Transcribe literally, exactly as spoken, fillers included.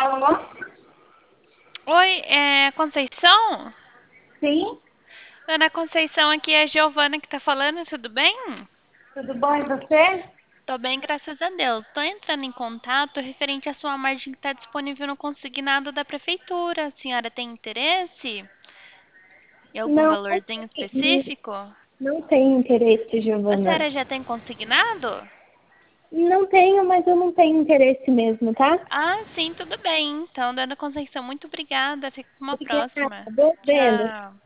Alô? Oi, é Conceição? Sim, Dona Conceição, aqui é a Giovana que tá falando, tudo bem? tudo bom e você? Tô bem, graças a Deus. Tô entrando em contato referente à sua margem que está disponível no consignado da prefeitura. A senhora tem interesse em algum Não, valorzinho não tenho específico? não tenho interesse, A Giovana. senhora já tem consignado? Não tenho, mas eu não tenho interesse mesmo, tá? Ah, sim, tudo bem. Então, Dona Conceição, muito obrigada. Fico com uma Obrigada. próxima. Boas vendas. Tchau.